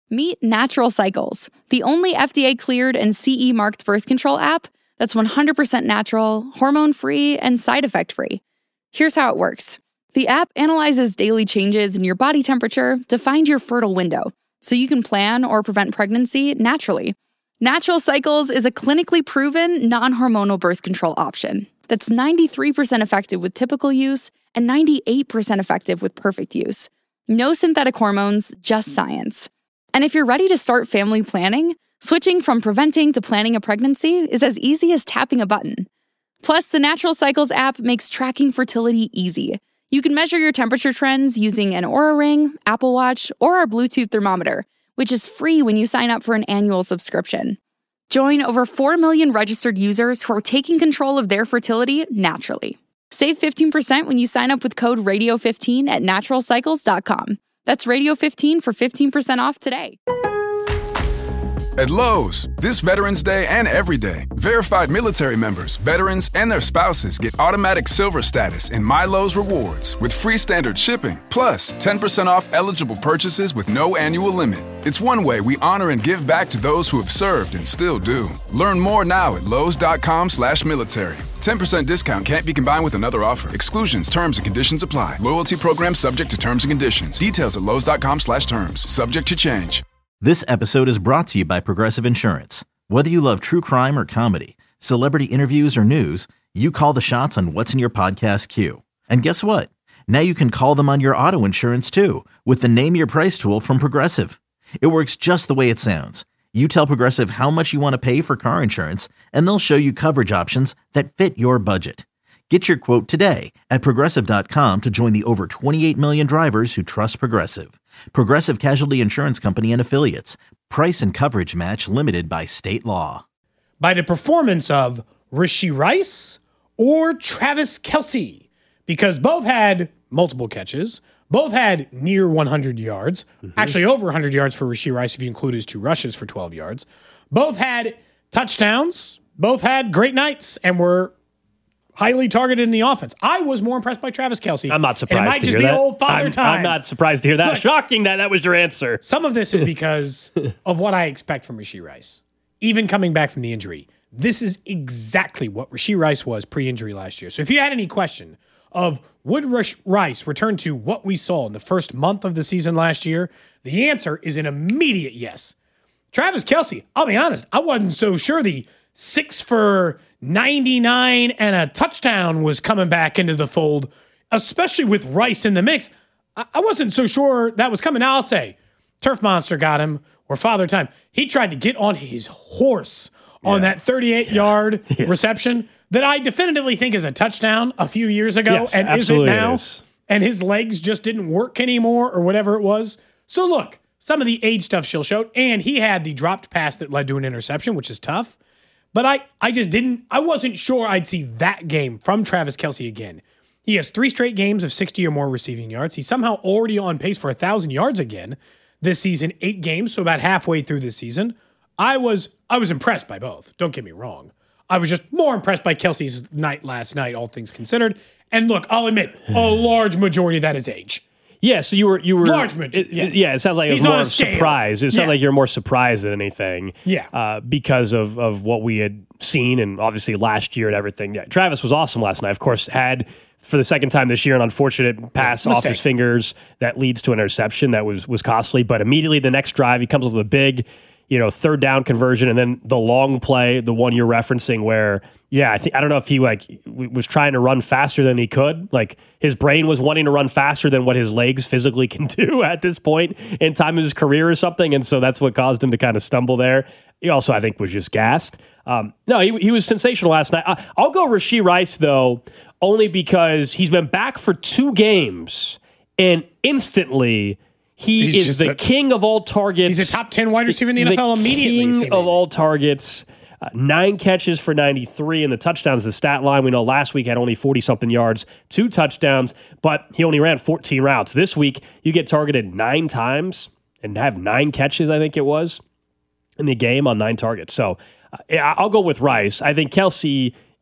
Meet Natural Cycles, the only FDA-cleared and CE-marked birth control app that's 100% natural, hormone-free, and side effect-free. Here's how it works. The app analyzes daily changes in your body temperature to find your fertile window, so you can plan or prevent pregnancy naturally. Natural Cycles is a clinically proven, non-hormonal birth control option that's 93% effective with typical use and 98% effective with perfect use. No synthetic hormones, just science. And if you're ready to start family planning, switching from preventing to planning a pregnancy is as easy as tapping a button. Plus, the Natural Cycles app makes tracking fertility easy. You can measure your temperature trends using an Oura Ring, Apple Watch, or our Bluetooth thermometer, which is free when you sign up for an annual subscription. Join over 4 million registered users who are taking control of their fertility naturally. Save 15% when you sign up with code RADIO15 at naturalcycles.com. That's Radio15 for 15% off today. At Lowe's, this Veterans Day and every day, verified military members, veterans, and their spouses get automatic silver status in My Lowe's Rewards with free standard shipping, plus 10% off eligible purchases with no annual limit. It's one way we honor and give back to those who have served and still do. Learn more now at lowes.com/military. 10% discount can't be combined with another offer. Exclusions, terms, and conditions apply. Loyalty program subject to terms and conditions. Details at lowes.com/terms. Subject to change. This episode is brought to you by Progressive Insurance. Whether you love true crime or comedy, celebrity interviews or news, you call the shots on what's in your podcast queue. And guess what? Now you can call them on your auto insurance too with the Name Your Price tool from Progressive. It works just the way it sounds. You tell Progressive how much you want to pay for car insurance, and they'll show you coverage options that fit your budget. Get your quote today at Progressive.com to join the over 28 million drivers who trust Progressive. Progressive Casualty Insurance Company and Affiliates. Price and coverage match limited by state law. By the performance of Rashee Rice or Travis Kelce, because both had multiple catches, both had near 100 yards, actually over 100 yards for Rashee Rice if you include his 2 rushes for 12 yards. Both had touchdowns, both had great nights, and were highly targeted in the offense. I was more impressed by Travis Kelce. I'm not surprised to hear that. It might just be old father time. I'm not surprised to hear that. Look, shocking that was your answer. Some of this is because of what I expect from Rashee Rice. Even coming back from the injury, this is exactly what Rashee Rice was pre-injury last year. So if you had any question of would Rice return to what we saw in the first month of the season last year, the answer is an immediate yes. Travis Kelce, I'll be honest, I wasn't so sure the 6 for 99 and a touchdown was coming back into the fold, especially with Rice in the mix. I wasn't so sure that was coming. Now I'll say, Turf Monster got him, or Father Time. He tried to get on his horse on that 38-yard reception that I definitively think is a touchdown a few years ago and isn't now. And his legs just didn't work anymore or whatever it was. So look, some of the age stuff she'll show, and he had the dropped pass that led to an interception, which is tough. But I wasn't sure I'd see that game from Travis Kelce again. He has 3 straight games of 60 or more receiving yards. He's somehow already on pace for 1,000 yards again this season, 8 games, so about halfway through this season. I was impressed by both. Don't get me wrong. I was just more impressed by Kelce's night last night, all things considered. And look, I'll admit, a large majority of that is age. Yeah, so you were large majority. It sounds like it was more surprised. It sounds like you're more surprised than anything. Yeah, because of what we had seen, and obviously last year and everything. Yeah, Travis was awesome last night. Of course, had for the second time this year an unfortunate pass off his fingers that leads to an interception that was costly. But immediately the next drive, he comes with a big, third down conversion, and then the long play, the one you're referencing, where I don't know if he was trying to run faster than he could. Like his brain was wanting to run faster than what his legs physically can do at this point in time of his career or something, and so that's what caused him to kind of stumble there. He also, I think, was just gassed. No, he was sensational last night. I'll go Rashee Rice though, only because he's been back for 2 games, and instantly. He is the king of all targets. He's a top 10 wide receiver in the NFL immediately. King of all targets. 9 catches for 93, and the touchdowns, the stat line. We know last week had only 40-something yards, 2 touchdowns, but he only ran 14 routes. This week, you get targeted 9 times and have 9 catches, I think it was, in the game on 9 targets. So I'll go with Rice. I think Kelce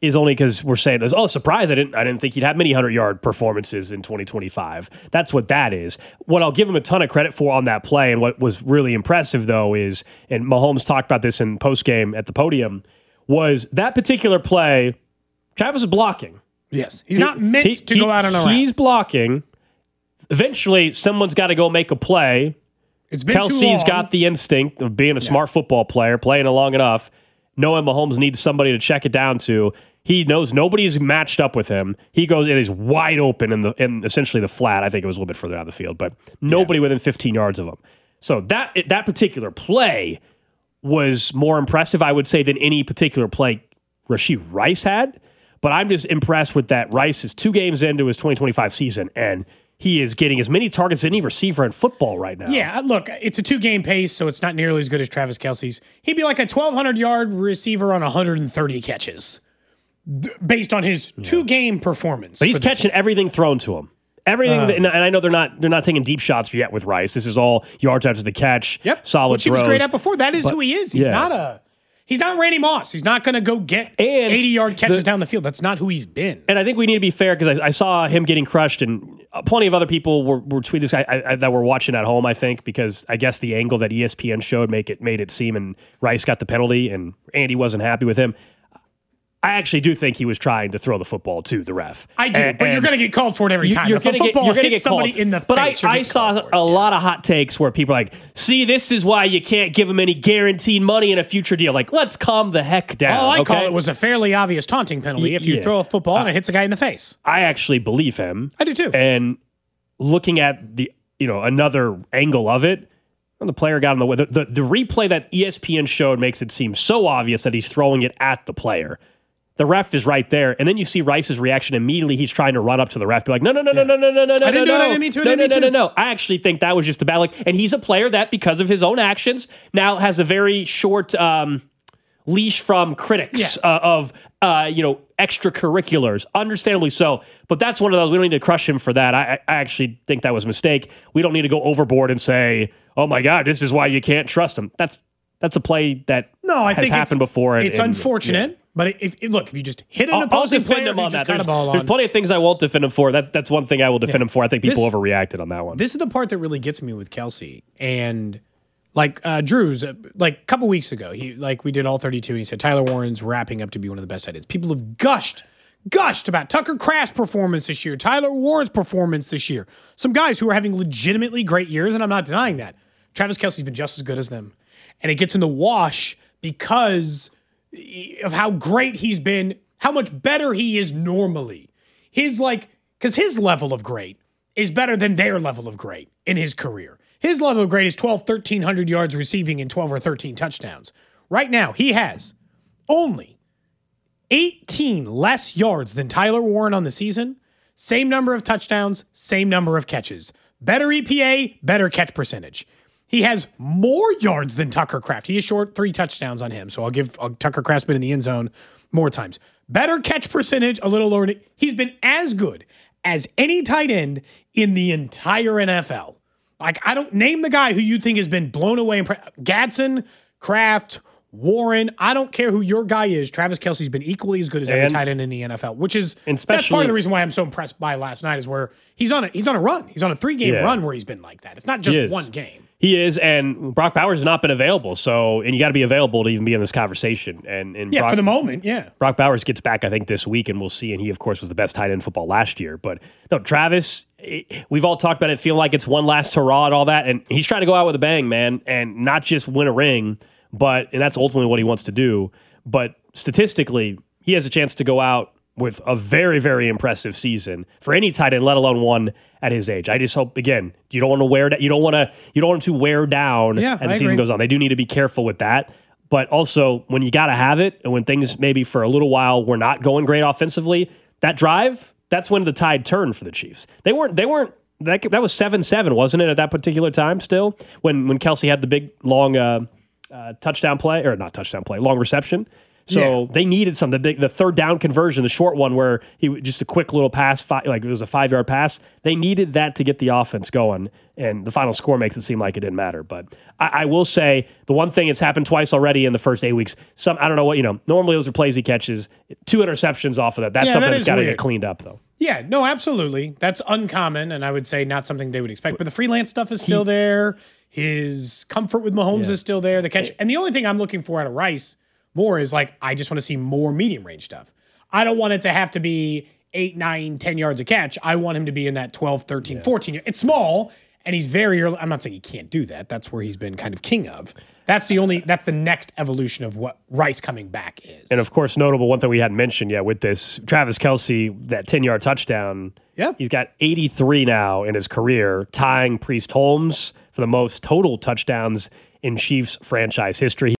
is only because we're saying, surprise, I didn't think he'd have many 100-yard performances in 2025. That's what that is. What I'll give him a ton of credit for on that play, and what was really impressive, though, is, and Mahomes talked about this in postgame at the podium, was that particular play, Travis is blocking. Yes. He's not meant to go out on a route. He's blocking. Eventually, someone's got to go make a play. It's been Kelsey's got the instinct of being a smart football player, playing it long enough, knowing Mahomes needs somebody to check it down to. He knows nobody's matched up with him. He goes and he's wide open in essentially the flat. I think it was a little bit further down the field, but nobody within 15 yards of him. So that particular play was more impressive, I would say, than any particular play Rashee Rice had. But I'm just impressed with that. Rice is 2 games into his 2025 season, and he is getting as many targets as any receiver in football right now. Yeah, look, it's a 2-game pace, so it's not nearly as good as Travis Kelce's. He'd be like a 1,200-yard receiver on 130 catches based on his 2-game performance. But he's catching everything thrown to him. Everything, and I know they're not taking deep shots yet with Rice. This is all yards after the catch, solid which he throws. was great at before. That is who he is. He's not Randy Moss. He's not going to go get 80-yard catches down the field. That's not who he's been. And I think we need to be fair because I saw him getting crushed, and plenty of other people were tweeting this that were watching at home, I think, because I guess the angle that ESPN showed made it seem, and Rice got the penalty, and Andy wasn't happy with him. I actually do think he was trying to throw the football to the ref. I do, but you're going to get called for it every time. You're going to get somebody in the face. But I saw a lot of hot takes where people are like, see, this is why you can't give him any guaranteed money in a future deal. Like, let's calm the heck down. All I call it was a fairly obvious taunting penalty if you throw a football and it hits a guy in the face. I actually believe him. I do too. And looking at the another angle of it, the player got in the way. The replay that ESPN showed makes it seem so obvious that he's throwing it at the player. The ref is right there, and then you see Rice's reaction immediately. He's trying to run up to the ref, be like, no. I didn't mean to. No. I actually think that was just a bad look. And he's a player that, because of his own actions, now has a very short leash from critics of extracurriculars. Understandably so, but that's one of those. We don't need to crush him for that. I actually think that was a mistake. We don't need to go overboard and say, oh my God, this is why you can't trust him. That's a play that has happened before. It's unfortunate. But if you just hit an opposing player, defend him on that. There's plenty of things I won't defend him for. That's one thing I will defend him for. I think people overreacted on that one. This is the part that really gets me with Kelce. And like Drew's, like a couple weeks ago, we did all 32, and he said Tyler Warren's wrapping up to be one of the best tight ends. People have gushed about Tucker Kraft's performance this year, Tyler Warren's performance this year. Some guys who are having legitimately great years, and I'm not denying that. Travis Kelce's been just as good as them. And it gets in the wash because of how great he's been, how much better he is normally. Because his level of great is better than their level of great in his career. His level of great is 1,300 yards receiving and 12 or 13 touchdowns. Right now, he has only 18 less yards than Tyler Warren on the season, same number of touchdowns, same number of catches. Better EPA, better catch percentage. He has more yards than Tucker Kraft. He is short 3 touchdowns on him, so I'll give Tucker Kraft's been in the end zone more times. Better catch percentage, a little lower. He's been as good as any tight end in the entire NFL. I don't name the guy who you think has been blown away. Gadsden, Kraft, Warren. I don't care who your guy is. Travis Kelce's been equally as good as every tight end in the NFL, that's part of the reason why I'm so impressed by last night is where he's on a run. He's on a 3-game run where he's been like that. It's not just one game. He is, and Brock Bowers has not been available. And you got to be available to even be in this conversation. And for the moment, Brock Bowers gets back, I think, this week, and we'll see. And he, of course, was the best tight end in football last year. But no, Travis, we've all talked about it, feeling like it's one last hurrah and all that. And he's trying to go out with a bang, man, and not just win a ring, and that's ultimately what he wants to do. But statistically, he has a chance to go out with a very, very impressive season for any tight end, let alone one at his age. I just hope, again, you don't want to wear that. You don't want him to wear down as the season goes on. They do need to be careful with that. But also, when you got to have it, and when things maybe for a little while were not going great offensively, that drive, that's when the tide turned for the Chiefs. They weren't. That was 7-7, wasn't it, at that particular time? Still, when Kelce had the big long touchdown play, or not touchdown play, long reception. So they needed something. The third down conversion, the short one where he just a quick little pass, like it was a 5-yard pass. They needed that to get the offense going, and the final score makes it seem like it didn't matter. But I will say the one thing that's happened twice already in the first 8 weeks. I don't know what, normally those are plays he catches. 2 interceptions off of that. That's something that's got to get cleaned up, though. Yeah, no, absolutely. That's uncommon, and I would say not something they would expect. But the freelance stuff is still there. His comfort with Mahomes is still there. The catch, and the only thing I'm looking for out of Rice more is I just want to see more medium range stuff. I don't want it to have to be 8, 9, 10 yards a catch. I want him to be in that 12, 13, 14. It's small, and he's very early. I'm not saying he can't do that. That's where he's been kind of king of. That's the next evolution of what Rice coming back is. And of course, notable one thing we hadn't mentioned yet with this, Travis Kelce, that 10-yard touchdown. Yep. He's got 83 now in his career, tying Priest Holmes for the most total touchdowns in Chiefs franchise history.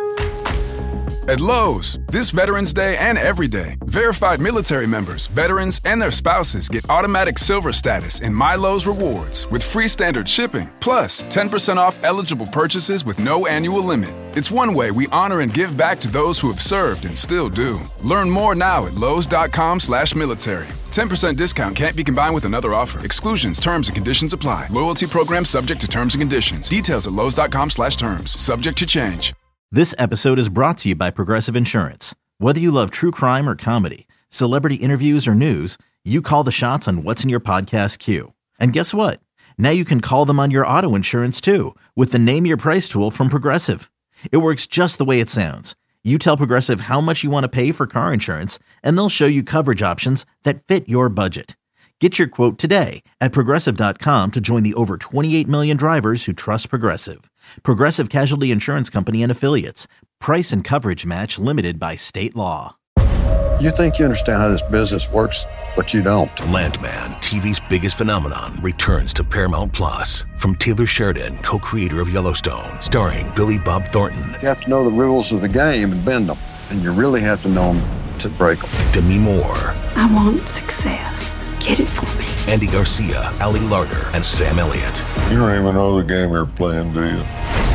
At Lowe's, this Veterans Day and every day, verified military members, veterans, and their spouses get automatic silver status in My Lowe's Rewards with free standard shipping, plus 10% off eligible purchases with no annual limit. It's one way we honor and give back to those who have served and still do. Learn more now at Lowes.com/military. 10% discount can't be combined with another offer. Exclusions, terms, and conditions apply. Loyalty program subject to terms and conditions. Details at Lowes.com/terms. Subject to change. This episode is brought to you by Progressive Insurance. Whether you love true crime or comedy, celebrity interviews or news, you call the shots on what's in your podcast queue. And guess what? Now you can call them on your auto insurance too with the Name Your Price tool from Progressive. It works just the way it sounds. You tell Progressive how much you want to pay for car insurance, and they'll show you coverage options that fit your budget. Get your quote today at Progressive.com to join the over 28 million drivers who trust Progressive. Progressive Casualty Insurance Company and Affiliates. Price and coverage match limited by state law. You think you understand how this business works, but you don't. Landman, TV's biggest phenomenon, returns to Paramount Plus. From Taylor Sheridan, co-creator of Yellowstone, starring Billy Bob Thornton. You have to know the rules of the game and bend them. And you really have to know them to break them. Demi Moore. I want success. Get it for me. Andy Garcia, Ali Larter, and Sam Elliott. You don't even know the game you're playing, do you?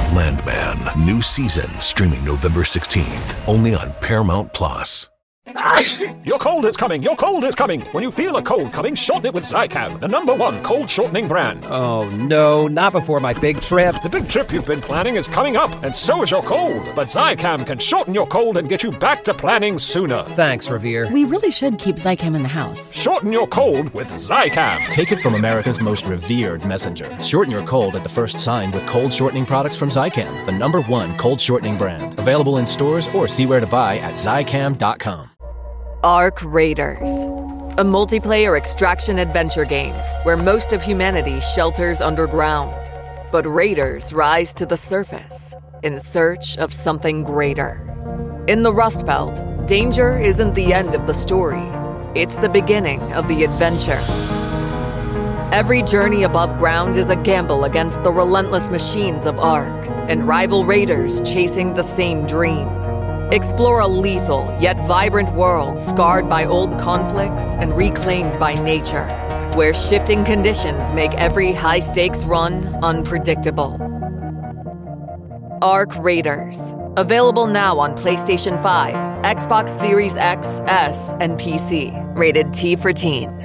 Landman, new season, streaming November 16th, only on Paramount Plus. Your cold is coming! Your cold is coming! When you feel a cold coming, shorten it with Zicam, the #1 cold shortening brand. Oh no, not before my big trip. The big trip you've been planning is coming up, and so is your cold. But Zicam can shorten your cold and get you back to planning sooner. Thanks, Revere. We really should keep Zicam in the house. Shorten your cold with Zicam. Take it from America's most revered messenger. Shorten your cold at the first sign with cold shortening products from Zicam, the #1 cold shortening brand. Available in stores or see where to buy at Zicam.com. Ark Raiders, a multiplayer extraction adventure game where most of humanity shelters underground. But raiders rise to the surface in search of something greater. In the Rust Belt, danger isn't the end of the story. It's the beginning of the adventure. Every journey above ground is a gamble against the relentless machines of Ark and rival raiders chasing the same dream. Explore a lethal yet vibrant world scarred by old conflicts and reclaimed by nature, where shifting conditions make every high-stakes run unpredictable. Ark Raiders. Available now on PlayStation 5, Xbox Series X, S, and PC. Rated T for Teen.